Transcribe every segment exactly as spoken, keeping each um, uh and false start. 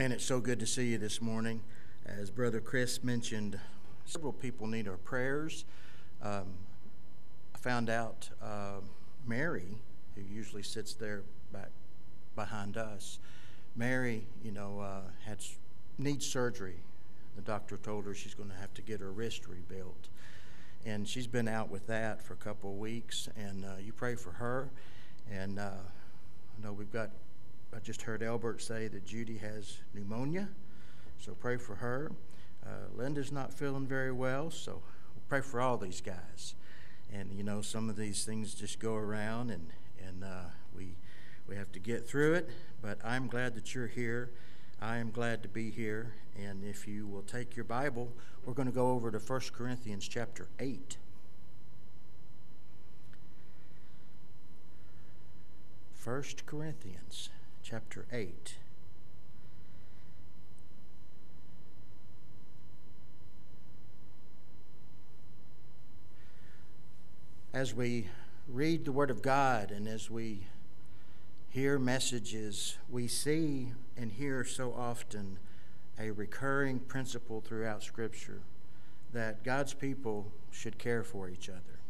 Man, it's so good to see you this morning. As Brother Chris mentioned, several people need our prayers. Um, I found out uh, Mary, who usually sits there back behind us, Mary, you know, uh, had needs surgery. The doctor told her she's going to have to get her wrist rebuilt. And she's been out with that for a couple of weeks. And uh, you pray for her. And uh, I know we've got, I just heard Albert say that Judy has pneumonia. So pray for her. Uh, Linda's not feeling very well. So we'll pray for all these guys. And, you know, some of these things just go around and, and uh, we, we have to get through it. But I'm glad that you're here. I am glad to be here, and if you will take your Bible, we're going to go over to First Corinthians chapter eight. First Corinthians chapter eight. As we read the Word of God and as we hear messages, we see and hear so often a recurring principle throughout Scripture that God's people should care for each other.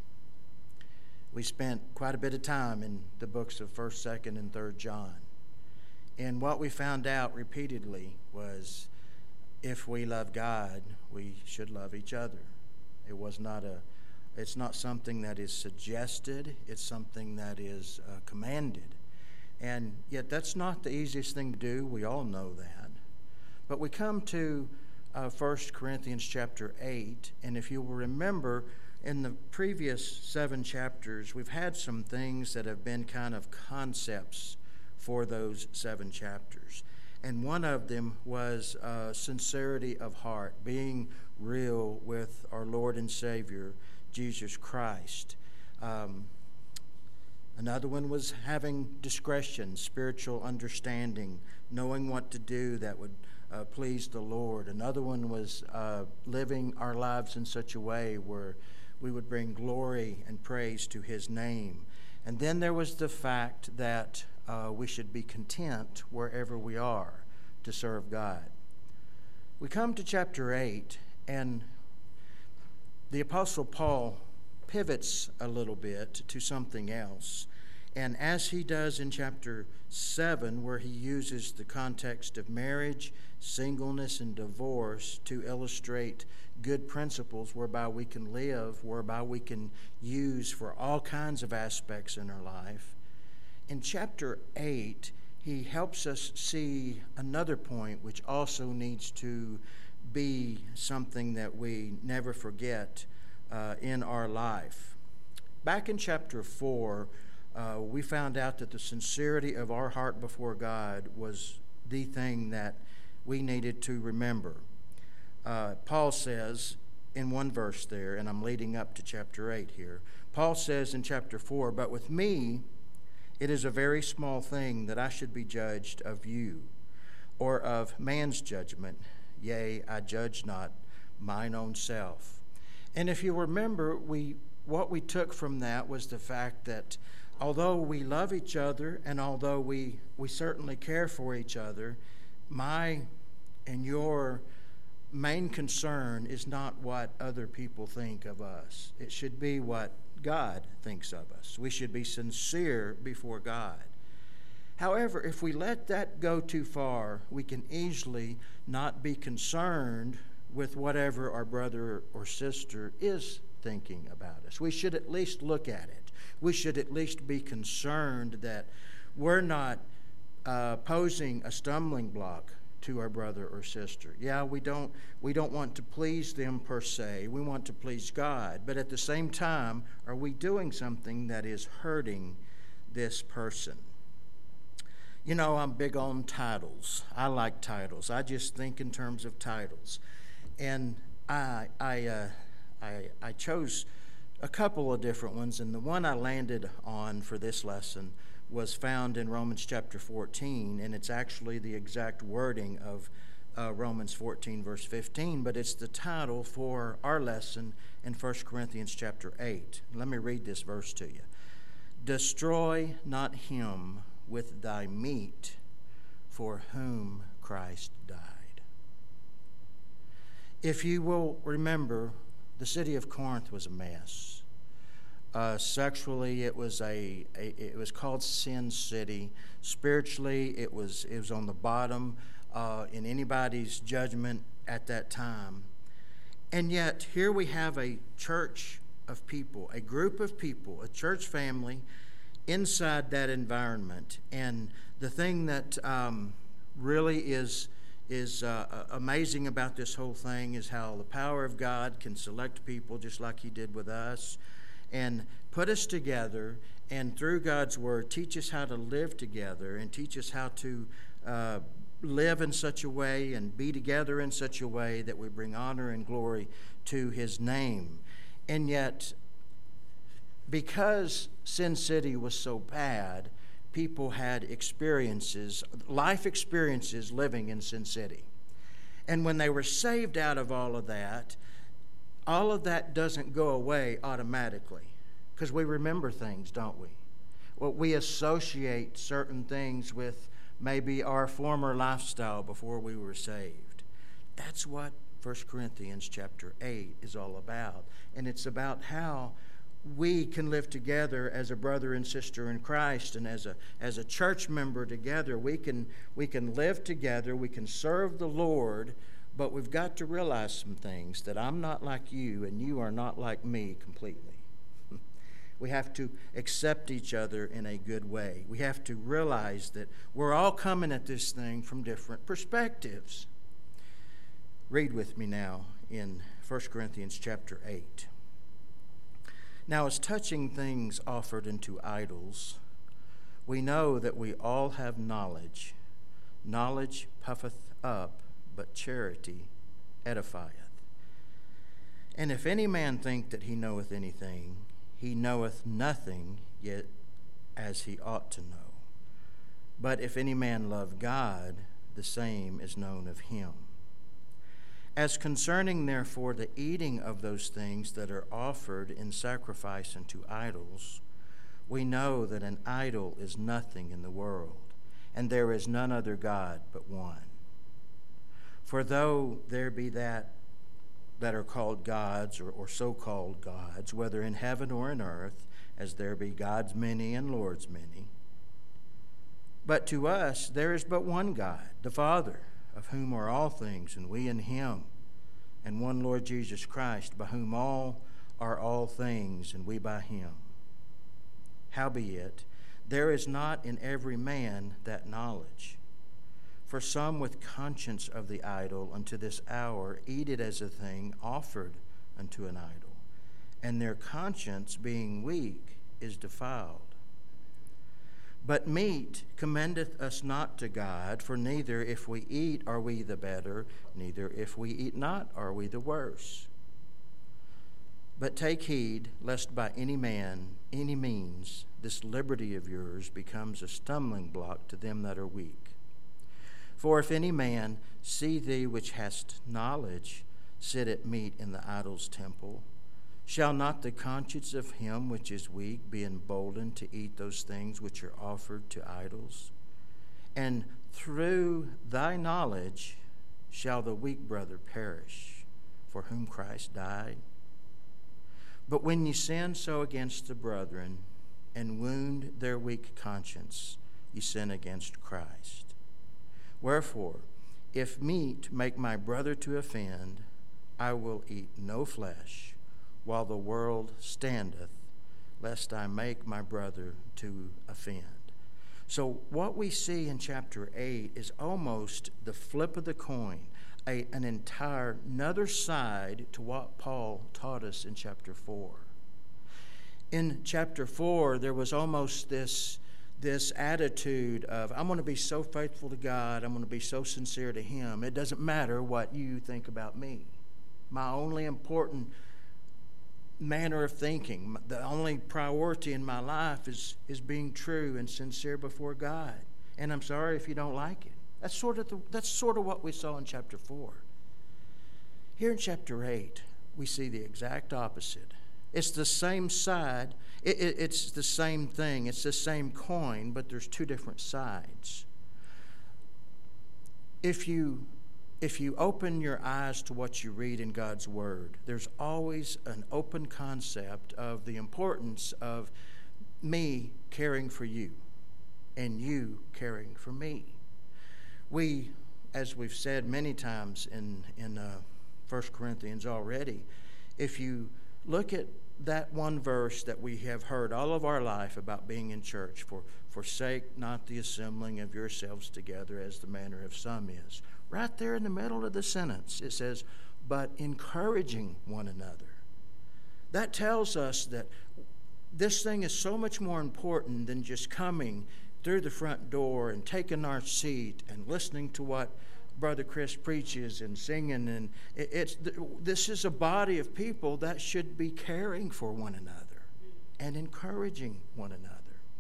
We spent quite a bit of time in the books of First, Second, and Third John. And what we found out repeatedly was if we love God, we should love each other. It was not a, it's not something that is suggested, it's something that is uh, commanded. And yet that's not the easiest thing to do. We all know that. But we come to uh, First Corinthians chapter eight, and if you will remember, in the previous seven chapters, we've had some things that have been kind of concepts for those seven chapters. And one of them was uh, sincerity of heart, being real with our Lord and Savior, Jesus Christ. Um, Another one was having discretion, spiritual understanding, knowing what to do that would uh, please the Lord. Another one was uh, living our lives in such a way where we would bring glory and praise to His name. And then there was the fact that uh, we should be content wherever we are to serve God. We come to chapter eight, and the Apostle Paul pivots a little bit to something else. And as he does in chapter seven, where he uses the context of marriage, singleness, and divorce to illustrate good principles whereby we can live, whereby we can use for all kinds of aspects in our life, in chapter eight, he helps us see another point which also needs to be something that we never forget Uh, in our life. Back in chapter four, uh, we found out that the sincerity of our heart before God was the thing that we needed to remember. Uh, Paul says in one verse there, and I'm leading up to chapter eight here, Paul says in chapter four, "But with me it is a very small thing that I should be judged of you, or of man's judgment. Yea, I judge not mine own self." And if you remember, we what we took from that was the fact that although we love each other and although we, we certainly care for each other, my and your main concern is not what other people think of us. It should be what God thinks of us. We should be sincere before God. However, if we let that go too far, we can easily not be concerned with whatever our brother or sister is thinking about us. We should at least look at it. We should at least be concerned that we're not uh, posing a stumbling block to our brother or sister. Yeah, we don't we don't want to please them per se. We want to please God. But at the same time, are we doing something that is hurting this person? You know, I'm big on titles. I like titles. I just think in terms of titles. And I I, uh, I I chose a couple of different ones, and the one I landed on for this lesson was found in Romans chapter fourteen, and it's actually the exact wording of uh, Romans fourteen, verse fifteen, but it's the title for our lesson in First Corinthians chapter eight. Let me read this verse to you. "Destroy not him with thy meat, for whom Christ died. If you will remember, the city of Corinth was a mess. Uh, sexually, it was a, a it was called Sin City. Spiritually, it was it was on the bottom uh, in anybody's judgment at that time. And yet, here we have a church of people, a group of people, a church family inside that environment. And the thing that um, really is is uh, amazing about this whole thing is how the power of God can select people just like he did with us and put us together, and through God's word teach us how to live together and teach us how to uh, live in such a way and be together in such a way that we bring honor and glory to his name. And yet, because Sin City was so bad, people had experiences, life experiences living in Sin City. And when they were saved out of all of that, all of that doesn't go away automatically, because we remember things, don't we? Well, we associate certain things with maybe our former lifestyle before we were saved. That's what First Corinthians chapter eight is all about. And it's about how we can live together as a brother and sister in Christ, and as a as a church member together. We can we can live together, we can serve the Lord, but we've got to realize some things, that I'm not like you and you are not like me completely. We have to accept each other in a good way. We have to realize that we're all coming at this thing from different perspectives. Read with me now in First Corinthians chapter eight. Now, as touching things offered unto idols, we know that we all have knowledge. Knowledge puffeth up, but charity edifieth. And if any man think that he knoweth anything, he knoweth nothing, yet as he ought to know. But if any man love God, the same is known of him. As concerning, therefore, the eating of those things that are offered in sacrifice unto idols, we know that an idol is nothing in the world, and there is none other God but one. For though there be that that are called gods, or, or so-called gods, whether in heaven or in earth, as there be gods many and lords many, but to us there is but one God, the Father, of whom are all things, and we in him, and one Lord Jesus Christ, by whom all are all things, and we by him. Howbeit, there is not in every man that knowledge. For some with conscience of the idol unto this hour eat it as a thing offered unto an idol, and their conscience being weak is defiled. But meat commendeth us not to God, for neither if we eat are we the better, neither if we eat not are we the worse. But take heed, lest by any man, any means, this liberty of yours becomes a stumbling block to them that are weak. For if any man see thee which hast knowledge sit at meat in the idol's temple, shall not the conscience of him which is weak be emboldened to eat those things which are offered to idols? And through thy knowledge shall the weak brother perish, for whom Christ died? But when ye sin so against the brethren, and wound their weak conscience, ye sin against Christ. Wherefore, if meat make my brother to offend, I will eat no flesh, while the world standeth, lest I make my brother to offend. So what we see in chapter eight is almost the flip of the coin, a, an entire another side to what Paul taught us in chapter four. In chapter four, there was almost this, this attitude of, I'm going to be so faithful to God, I'm going to be so sincere to him. It doesn't matter what you think about me. My only important manner of thinking, the only priority in my life is, is being true and sincere before God. And I'm sorry if you don't like it. That's sort of the, that's sort of what we saw in chapter four. Here in chapter eight, we see the exact opposite. It's the same side. It, it, it's the same thing. It's the same coin, but there's two different sides. if you if you open your eyes to what you read in God's Word, there's always an open concept of the importance of me caring for you and you caring for me. We, as we've said many times in, in uh, First Corinthians already, if you look at that one verse that we have heard all of our life about being in church, for forsake not the assembling of yourselves together as the manner of some is. Right there in the middle of the sentence, it says, but encouraging one another. That tells us that this thing is so much more important than just coming through the front door and taking our seat and listening to what Brother Chris preaches and singing. And it's this is a body of people that should be caring for one another and encouraging one another.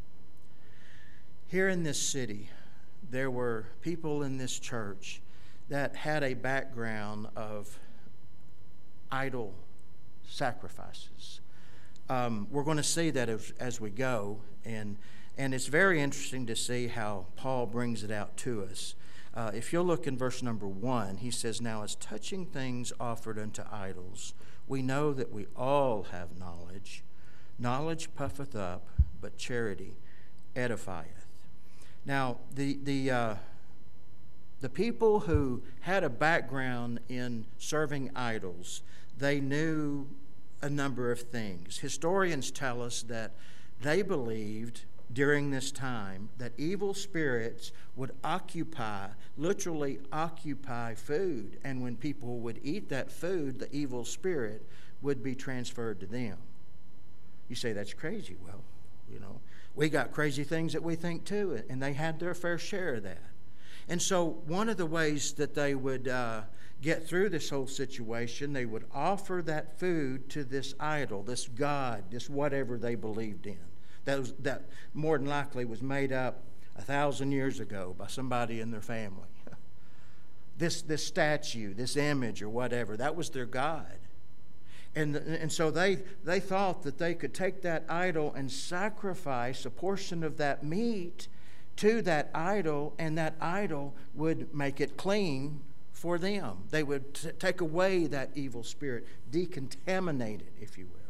Here in this city, there were people in this church that had a background of idol sacrifices. Um, we're going to see that as, as we go, and and it's very interesting to see how Paul brings it out to us. Uh, if you'll look in verse number one, he says, now as touching things offered unto idols, we know that we all have knowledge. Knowledge puffeth up, but charity edifieth. Now, the the uh, the people who had a background in serving idols, they knew a number of things. Historians tell us that they believed during this time that evil spirits would occupy, literally occupy food, and when people would eat that food, the evil spirit would be transferred to them. You say, that's crazy. Well, you know, we got crazy things that we think too, and they had their fair share of that. And so one of the ways that they would uh, get through this whole situation, they would offer that food to this idol, this god, this whatever they believed in. That, was, that more than likely was made up a thousand years ago by somebody in their family. This, this statue, this image or whatever, that was their god. And, and so they, they thought that they could take that idol and sacrifice a portion of that meat to that idol, and that idol would make it clean for them. They would t- take away that evil spirit, decontaminate it, if you will.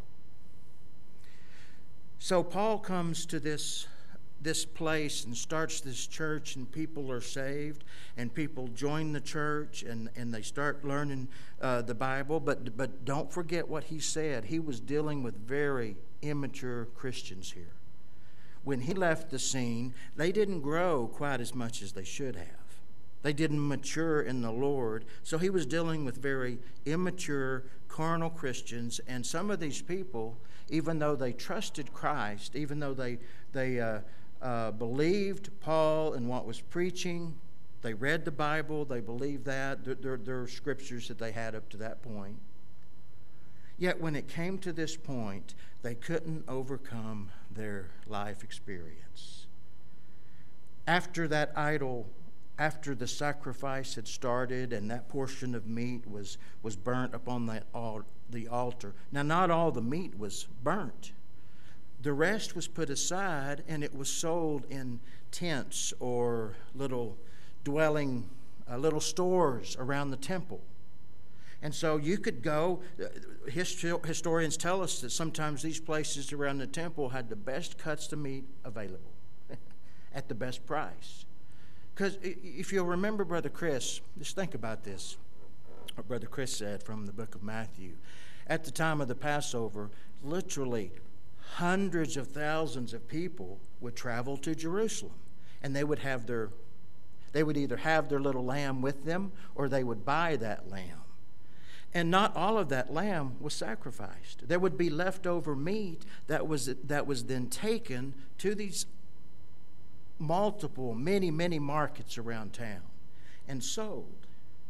So Paul comes to this, this place and starts this church, and people are saved, and people join the church, and, and they start learning uh, the Bible. But, but don't forget what he said. He was dealing with very immature Christians here. When he left the scene, they didn't grow quite as much as they should have. They didn't mature in the Lord. So he was dealing with very immature, carnal Christians. And some of these people, even though they trusted Christ, even though they, they uh, uh, believed Paul and what was preaching, they read the Bible, they believed that. There, there, there are scriptures that they had up to that point. Yet when it came to this point, they couldn't overcome their life experience. After that idol, after the sacrifice had started and that portion of meat was, was burnt upon that al- the altar. Now, not all the meat was burnt. The rest was put aside, and it was sold in tents or little dwelling, uh, little stores around the temple. And so you could go, Histo- historians tell us that sometimes these places around the temple had the best cuts of meat available at the best price. Because if you'll remember Brother Chris, just think about this, what Brother Chris said from the book of Matthew. At the time of the Passover, literally hundreds of thousands of people would travel to Jerusalem, and they would have their, they would either have their little lamb with them, or they would buy that lamb. And not all of that lamb was sacrificed. There would be leftover meat that was that was then taken to these multiple, many, many markets around town and sold.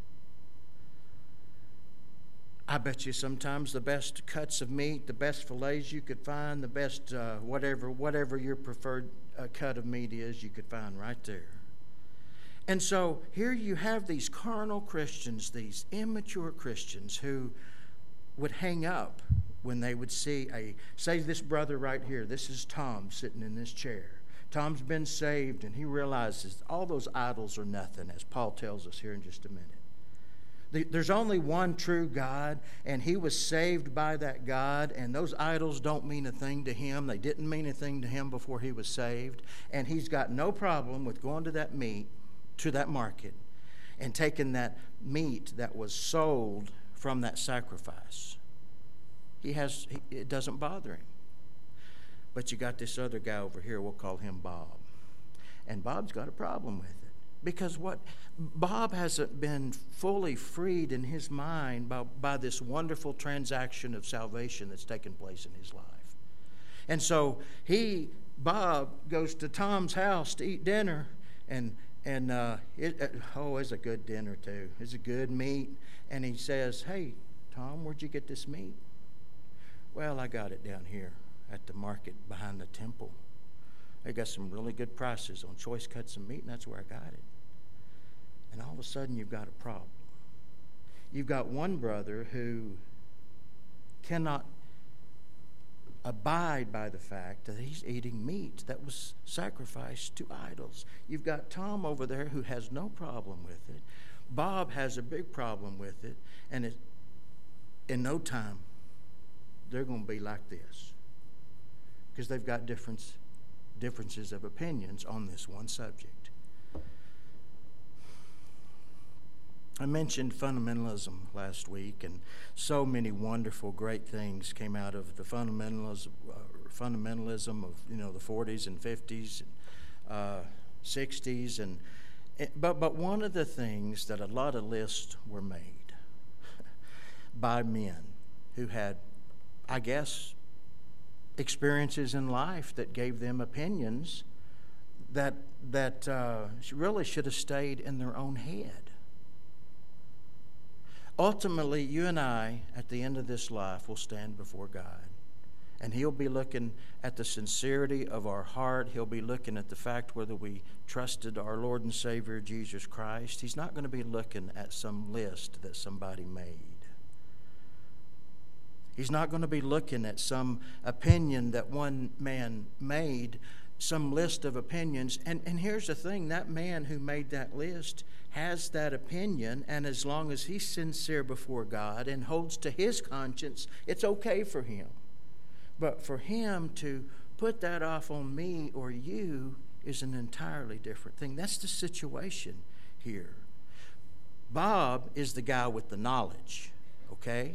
I bet you sometimes the best cuts of meat, the best fillets you could find, the best uh, whatever whatever your preferred uh, cut of meat is, you could find right there. And so here you have these carnal Christians, these immature Christians who would hang up when they would see a, say this brother right here, this is Tom sitting in this chair. Tom's been saved, and he realizes all those idols are nothing, as Paul tells us here in just a minute. There's only one true God, and he was saved by that God, and those idols don't mean a thing to him. They didn't mean a thing to him before he was saved, and he's got no problem with going to that meat, to that market, and taking that meat that was sold from that sacrifice. He has, it doesn't bother him. But you got this other guy over here, we'll call him Bob. And Bob's got a problem with it. Because what Bob hasn't been fully freed in his mind by, by this wonderful transaction of salvation that's taken place in his life. And so he, Bob, goes to Tom's house to eat dinner, and and uh, it, it, oh, it's a good dinner too. It's a good meat. And he says, "Hey, Tom, where'd you get this meat?" "Well, I got it down here at the market behind the temple. They got some really good prices on choice cuts of meat, and that's where I got it." And all of a sudden, you've got a problem. You've got one brother who cannot abide by the fact that he's eating meat that was sacrificed to idols. You've got Tom over there who has no problem with it. Bob has a big problem with it. And it, in no time, they're going to be like this. Because they've got difference, differences of opinions on this one subject. I mentioned fundamentalism last week, and so many wonderful, great things came out of the fundamentalism, uh, fundamentalism of you know the forties and fifties, and, uh, sixties, and but but one of the things that a lot of lists were made by men who had, I guess, experiences in life that gave them opinions that that uh, really should have stayed in their own head. Ultimately, you and I, at the end of this life, will stand before God. And he'll be looking at the sincerity of our heart. He'll be looking at the fact whether we trusted our Lord and Savior, Jesus Christ. He's not going to be looking at some list that somebody made. He's not going to be looking at some opinion that one man made, some list of opinions. And, and here's the thing, that man who made that list has that opinion, and as long as he's sincere before God and holds to his conscience, it's okay for him. But for him to put that off on me or you is an entirely different thing. That's the situation here. Bob is the guy with the knowledge, okay?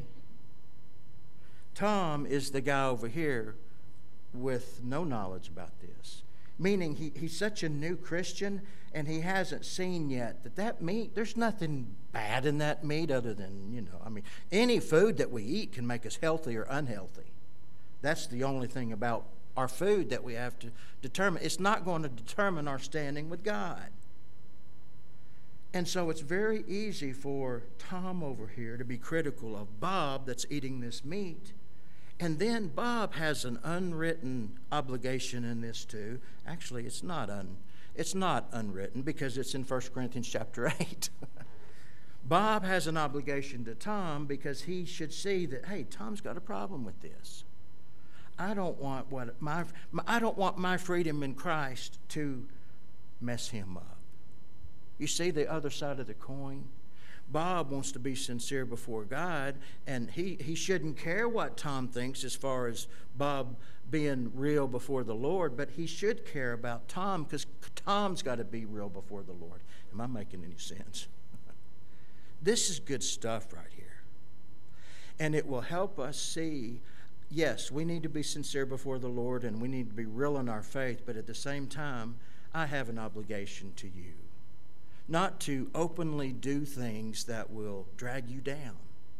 Tom is the guy over here with no knowledge about this. Meaning he, he's such a new Christian, and he hasn't seen yet that that meat, there's nothing bad in that meat other than, you know, I mean, any food that we eat can make us healthy or unhealthy. That's the only thing about our food that we have to determine. It's not going to determine our standing with God. And so it's very easy for Tom over here to be critical of Bob that's eating this meat. And then Bob has an unwritten obligation in this too. Actually, it's not un, it's not unwritten because it's in First Corinthians chapter eight. Bob has an obligation to Tom because he should see that, hey, Tom's got a problem with this. I don't want what my I don't want my freedom in Christ to mess him up. You see the other side of the coin? Bob wants to be sincere before God, and he, he shouldn't care what Tom thinks as far as Bob being real before the Lord, but he should care about Tom because Tom's got to be real before the Lord. Am I making any sense? This is good stuff right here. And it will help us see, yes, we need to be sincere before the Lord, and we need to be real in our faith, but at the same time, I have an obligation to you. Not to openly do things that will drag you down.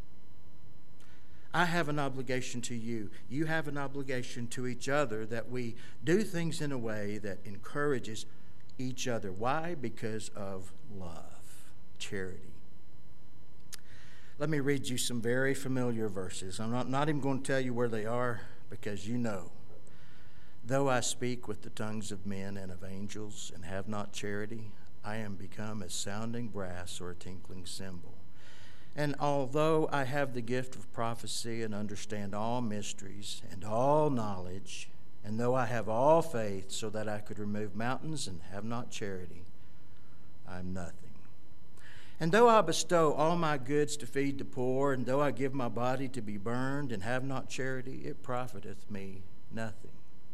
I have an obligation to you. You have an obligation to each other that we do things in a way that encourages each other. Why? Because of love, charity. Let me read you some very familiar verses. I'm not, not even going to tell you where they are because you know. Though I speak with the tongues of men and of angels and have not charity, I am become as sounding brass or a tinkling cymbal. And although I have the gift of prophecy and understand all mysteries and all knowledge And though I have all faith so that I could remove mountains and have not charity, I am nothing. And though I bestow all my goods to feed the poor, and though I give my body to be burned and have not charity, it profiteth me nothing.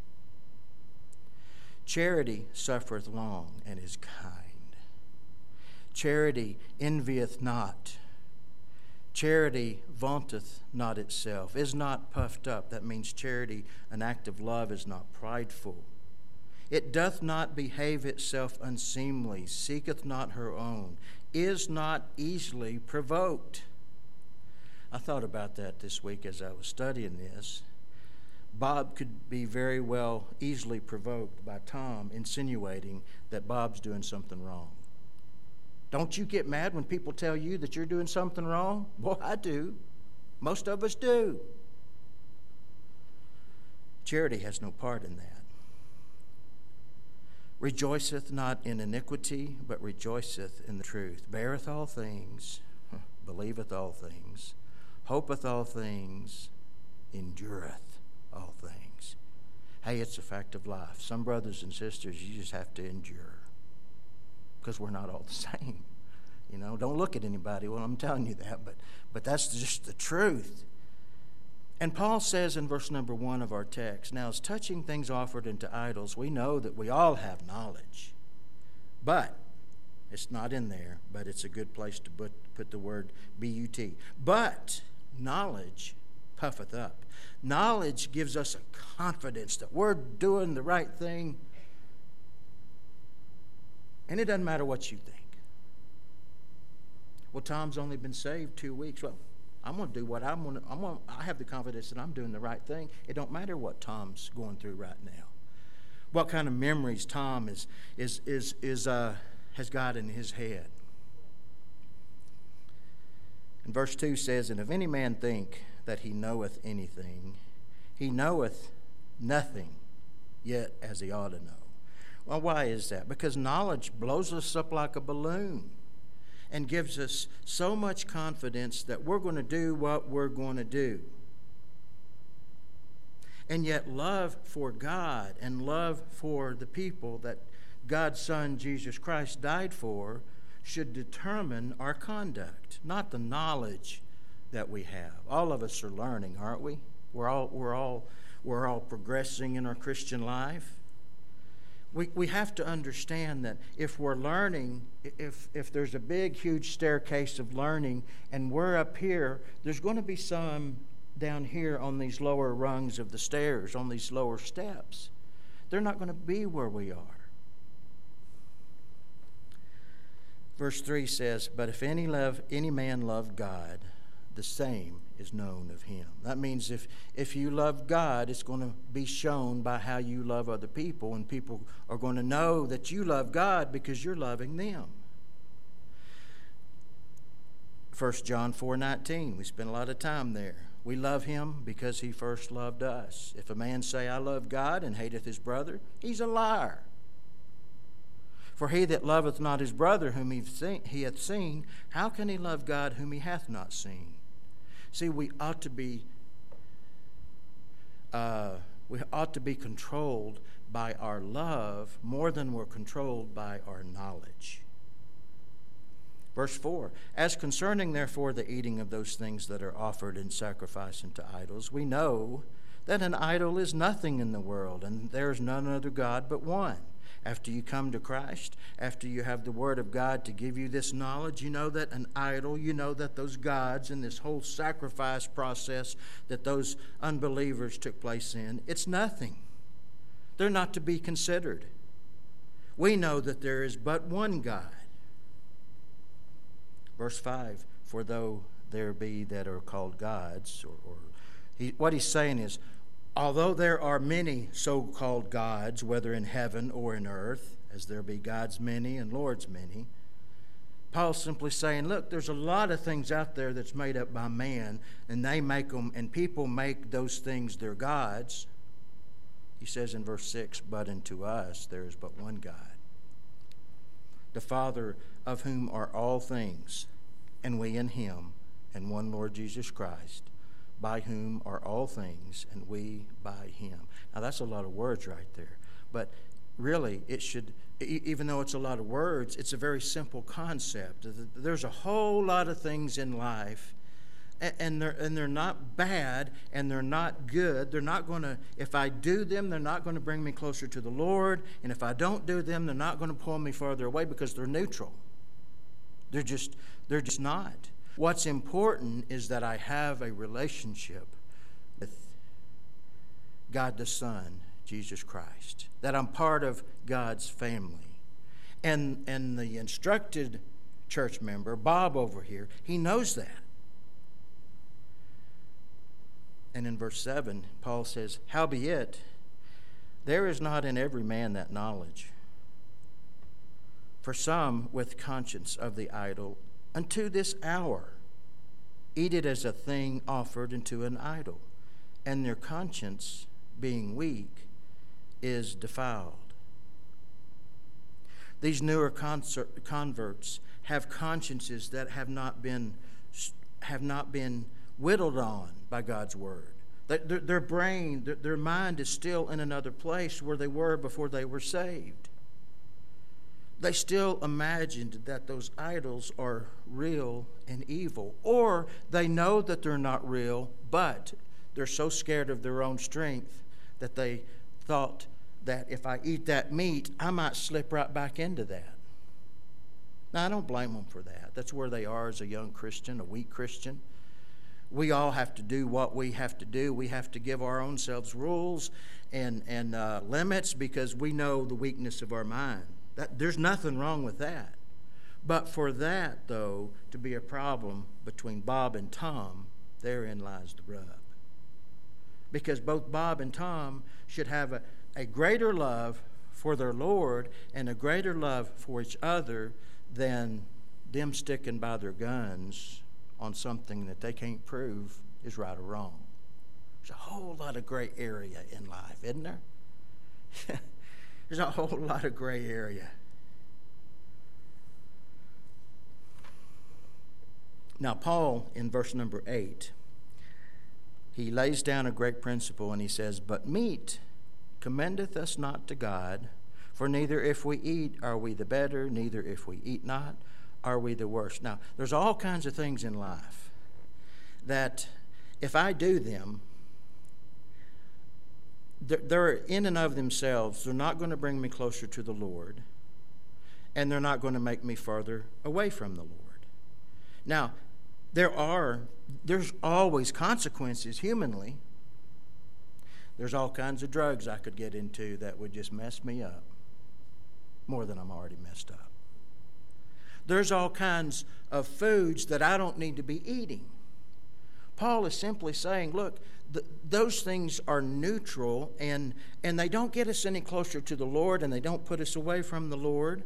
Charity suffereth long and is kind. Charity envieth not. Charity vaunteth not itself, is not puffed up. That means charity, an act of love, is not prideful. It doth not behave itself unseemly, seeketh not her own, is not easily provoked. I thought about that this week as I was studying this. Bob could be very well easily provoked by Tom insinuating that Bob's doing something wrong. Don't you get mad when people tell you that you're doing something wrong? Well, I do. Most of us do. Charity has no part in that. Rejoiceth not in iniquity, but rejoiceth in the truth. Beareth all things, believeth all things, hopeth all things, endureth all things. Hey, it's a fact of life. Some brothers and sisters, you just have to endure, because we're not all the same. You know, don't look at anybody when I'm telling you that, but, but that's just the truth. And Paul says in verse number one of our text, now as touching things offered unto idols, we know that we all have knowledge. But, it's not in there, but it's a good place to put, put the word B U T. But knowledge puffeth up. Knowledge gives us a confidence that we're doing the right thing. And it doesn't matter what you think. Well, Tom's only been saved two weeks. Well, I'm going to do what I'm going to, I'm going to, I have the confidence that I'm doing the right thing. It don't matter what Tom's going through right now. What kind of memories Tom is, is, is, is, uh, has got in his head. And verse two says, and if any man think that he knoweth anything, he knoweth nothing, yet as he ought to know. Well, why is that? Because knowledge blows us up like a balloon and gives us so much confidence that we're going to do what we're going to do. And yet love for God and love for the people that God's Son, Jesus Christ, died for should determine our conduct, not the knowledge that we have. All of us are learning, aren't we? We're all, we're all, we're all progressing in our Christian life. We we have to understand that if we're learning, if if there's a big, huge staircase of learning and we're up here, there's going to be some down here on these lower rungs of the stairs, on these lower steps. They're not going to be where we are. Verse three says, but if any love any man love God, the same is known of him. That means if, if you love God, it's going to be shown by how you love other people, and people are going to know that you love God because you're loving them. First John four nineteen, we spent a lot of time there. We love him because he first loved us. If a man say, I love God, and hateth his brother, he's a liar. For he that loveth not his brother whom he hath seen, how can he love God whom he hath not seen? See, we ought to be uh, we ought to be controlled by our love more than we're controlled by our knowledge. Verse four, as concerning therefore the eating of those things that are offered in sacrifice unto idols, we know that an idol is nothing in the world, and there is none other God but one. After you come to Christ, after you have the Word of God to give you this knowledge, you know that an idol, you know that those gods and this whole sacrifice process that those unbelievers took place in, it's nothing. They're not to be considered. We know that there is but one God. Verse five, for though there be that are called gods, or, or he, what he's saying is, although there are many so-called gods, whether in heaven or in earth, as there be gods many and lords many, Paul's simply saying, look, there's a lot of things out there that's made up by man, and they make them, and people make those things their gods. He says in verse six, but unto us there is but one God, the Father of whom are all things, and we in him, and one Lord Jesus Christ, by whom are all things, and we by him. Now that's a lot of words right there. But really, it should, even though it's a lot of words, it's a very simple concept. There's a whole lot of things in life, and they're, and they're not bad, and they're not good. They're not going to, if I do them, they're not going to bring me closer to the Lord. And if I don't do them, they're not going to pull me farther away, because they're neutral. They're just, they're just not. What's important is that I have a relationship with God the Son, Jesus Christ, that I'm part of God's family. And, and the instructed church member, Bob over here, he knows that. And in verse seven, Paul says, "Howbeit, there is not in every man that knowledge. For some with conscience of the idol, unto this hour, eat it as a thing offered unto an idol, and their conscience, being weak, is defiled." These newer concert, converts have consciences that have not been have not been whittled on by God's word. Their, their brain, their, their mind is still in another place where they were before they were saved. They still imagined that those idols are real and evil, or they know that they're not real, but they're so scared of their own strength that they thought that if I eat that meat, I might slip right back into that. Now, I don't blame them for that. That's where they are as a young Christian, a weak Christian. We all have to do what we have to do. We have to give our own selves rules and, and uh, limits, because we know the weakness of our mind. That, there's nothing wrong with that. But for that, though, to be a problem between Bob and Tom, therein lies the rub. Because both Bob and Tom should have a, a greater love for their Lord and a greater love for each other than them sticking by their guns on something that they can't prove is right or wrong. There's a whole lot of gray area in life, isn't there? There's a whole lot of gray area. Now, Paul, in verse number eight, he lays down a great principle, and he says, "But meat commendeth us not to God, for neither if we eat are we the better, neither if we eat not are we the worse." Now, there's all kinds of things in life that if I do them, they're in and of themselves, they're not going to bring me closer to the Lord, and they're not going to make me farther away from the Lord. Now, there are, there's always consequences humanly. There's all kinds of drugs I could get into that would just mess me up more than I'm already messed up. There's all kinds of foods that I don't need to be eating. Paul is simply saying, look, th- those things are neutral, and, and they don't get us any closer to the Lord, and they don't put us away from the Lord.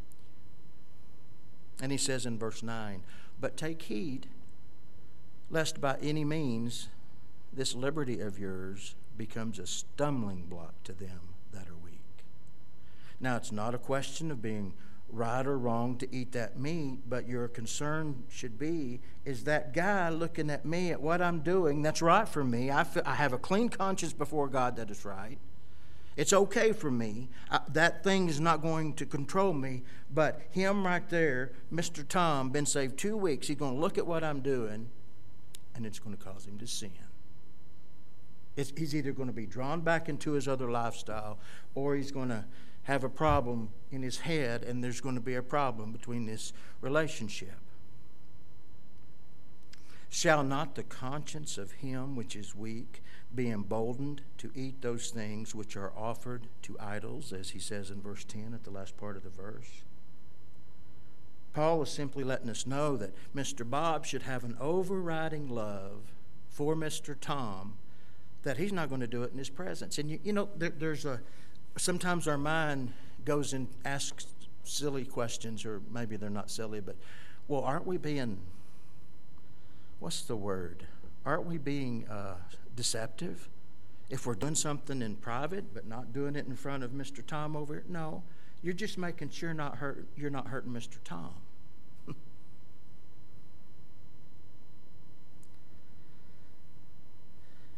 And he says in verse nine, "But take heed, lest by any means this liberty of yours becomes a stumbling block to them that are weak." Now, it's not a question of being right or wrong to eat that meat, but your concern should be, is that guy looking at me, at what I'm doing, that's right for me. I, feel, I have a clean conscience before God that is right. It's okay for me. I, that thing is not going to control me, but him right there, Mister Tom, been saved two weeks, he's going to look at what I'm doing, and it's going to cause him to sin. It's, he's either going to be drawn back into his other lifestyle, or he's going to have a problem in his head, and there's going to be a problem between this relationship. "Shall not the conscience of him which is weak be emboldened to eat those things which are offered to idols," as he says in verse ten at the last part of the verse? Paul is simply letting us know that Mister Bob should have an overriding love for Mister Tom, that he's not going to do it in his presence. And you, you know, there, there's a sometimes our mind goes and asks silly questions, or maybe they're not silly, but, well, aren't we being, what's the word? Aren't we being uh, deceptive? If we're doing something in private but not doing it in front of Mister Tom over here? No, you're just making sure not hurt, you're not hurting Mister Tom.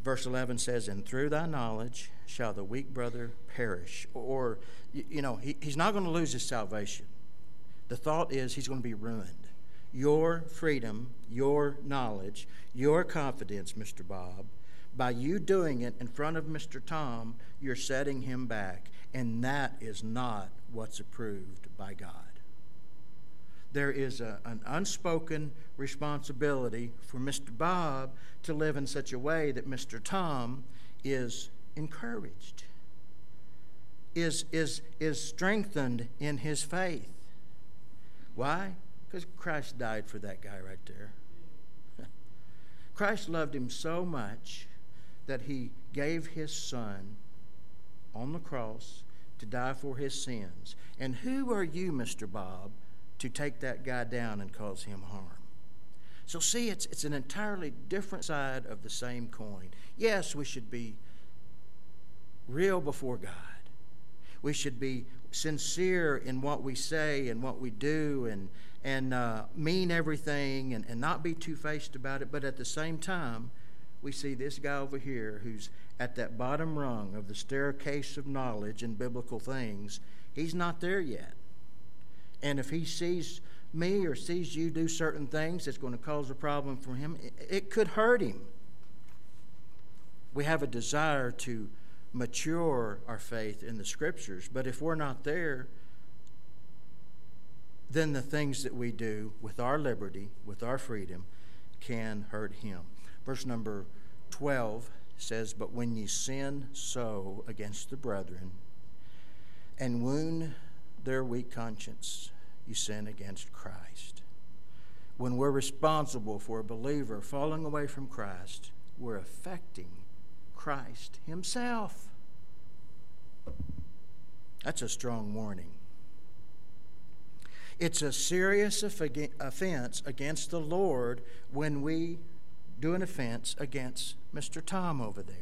verse eleven says, and through thy knowledge shall the weak brother perish. Or, you know, he, he's not going to lose his salvation. The thought is he's going to be ruined. Your freedom, your knowledge, your confidence, Mister Bob, by you doing it in front of Mister Tom, you're setting him back. And that is not what's approved by God. There is a, an unspoken responsibility for Mister Bob to live in such a way that Mister Tom is encouraged, is, is, is strengthened in his faith. Why? Because Christ died for that guy right there. Christ loved him so much that he gave his son on the cross to die for his sins. And who are you, Mister Bob, to take that guy down and cause him harm? So see, it's it's an entirely different side of the same coin. Yes, we should be real before God. We should be sincere in what we say and what we do, and and uh, mean everything, and, and not be two-faced about it. But at the same time, we see this guy over here who's at that bottom rung of the staircase of knowledge and biblical things. He's not there yet. And if he sees me or sees you do certain things that's going to cause a problem for him, it, it could hurt him. We have a desire to mature our faith in the Scriptures, but if we're not there, then the things that we do with our liberty, with our freedom, can hurt him. Verse number twelve says, but when ye sin so against the brethren, and wound their weak conscience, you sin against Christ. When we're responsible for a believer falling away from Christ, we're affecting Christ himself. That's a strong warning. It's a serious offense against the Lord when we do an offense against Mister Tom over there.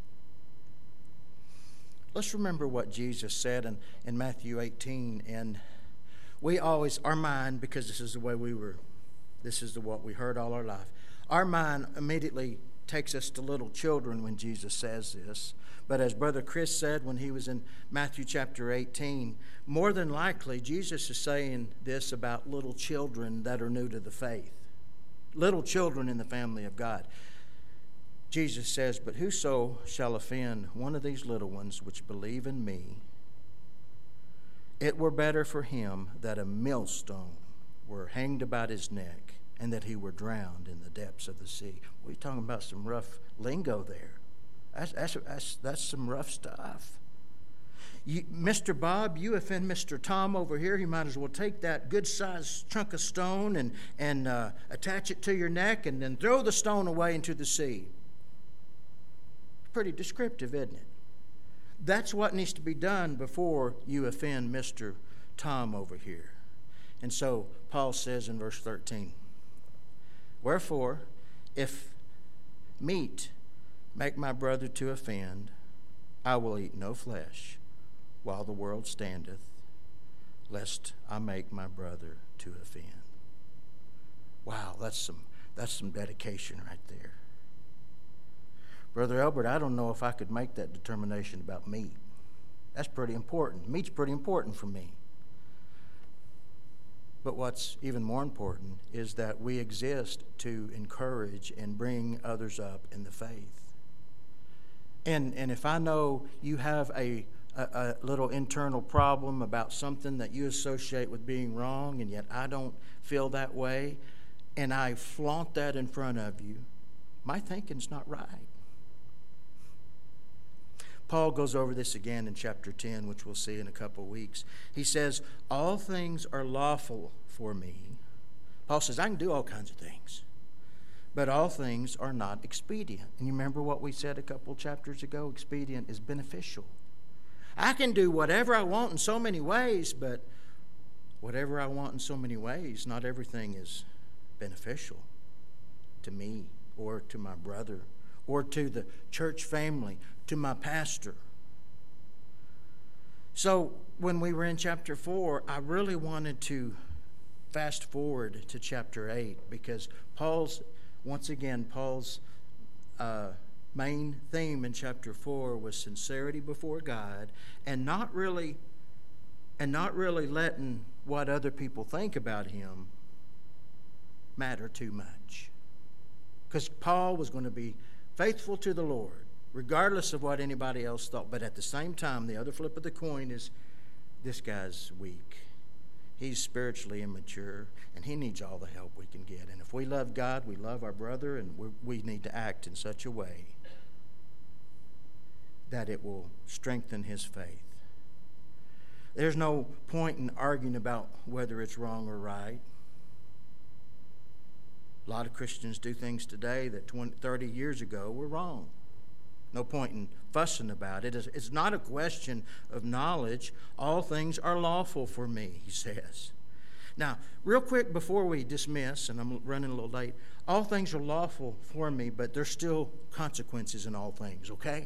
Let's remember what Jesus said in, in Matthew eighteen. And we always, our mind, because this is the way we were, this is the what we heard all our life, our mind immediately takes us to little children when Jesus says this. But as Brother Chris said when he was in Matthew chapter eighteen, more than likely Jesus is saying this about little children that are new to the faith. Little children in the family of God. Jesus says, but whoso shall offend one of these little ones which believe in me, it were better for him that a millstone were hanged about his neck, and that he were drowned in the depths of the sea. We're talking about some rough lingo there. That's, that's, that's, that's some rough stuff. You, Mister Bob, you offend Mister Tom over here, you might as well take that good-sized chunk of stone and, and uh, attach it to your neck and then throw the stone away into the sea. Pretty descriptive, isn't it? That's what needs to be done before you offend Mister Tom over here. And so Paul says in verse thirteen, wherefore, if meat make my brother to offend, I will eat no flesh while the world standeth, lest I make my brother to offend. Wow, that's some that's some dedication right there. Brother Elbert, I don't know if I could make that determination about meat. That's pretty important. Meat's pretty important for me. But what's even more important is that we exist to encourage and bring others up in the faith. And and if I know you have a, a, a little internal problem about something that you associate with being wrong, and yet I don't feel that way, and I flaunt that in front of you, my thinking's not right. Paul goes over this again in chapter ten, which we'll see in a couple weeks. He says, all things are lawful for me. Paul says, I can do all kinds of things, but all things are not expedient. And you remember what we said a couple chapters ago? Expedient is beneficial. I can do whatever I want in so many ways, but whatever I want in so many ways, not everything is beneficial to me or to my brother or to the church family, to my pastor. So when we were in chapter four, I really wanted to fast forward to chapter eight, because Paul's, once again, Paul's uh, main theme in chapter four was sincerity before God, and not really and not really letting what other people think about him matter too much. Because Paul was going to be faithful to the Lord, regardless of what anybody else thought. But at the same time, the other flip of the coin is, this guy's weak. He's spiritually immature, and he needs all the help we can get. And if we love God, we love our brother, and we, we need to act in such a way that it will strengthen his faith. There's no point in arguing about whether it's wrong or right. A lot of Christians do things today that twenty, thirty years ago were wrong. No point in fussing about it. It's not a question of knowledge. All things are lawful for me, he says. Now, real quick before we dismiss, and I'm running a little late, all things are lawful for me, but there's still consequences in all things, okay?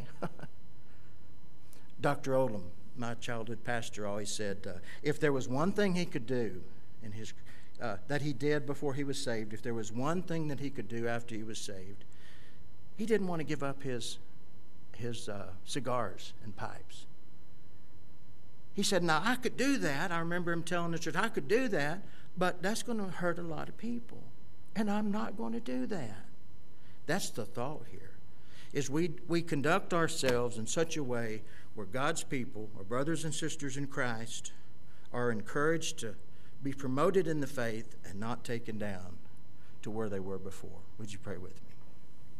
Doctor Odom, my childhood pastor, always said, uh, if there was one thing he could do in his uh, that he did before he was saved, if there was one thing that he could do after he was saved, he didn't want to give up his his uh, cigars and pipes. He said, now, I could do that. I remember him telling the church, I could do that, but that's going to hurt a lot of people, and I'm not going to do that. That's the thought here, is we, we conduct ourselves in such a way where God's people, our brothers and sisters in Christ, are encouraged to be promoted in the faith and not taken down to where they were before. Would you pray with me?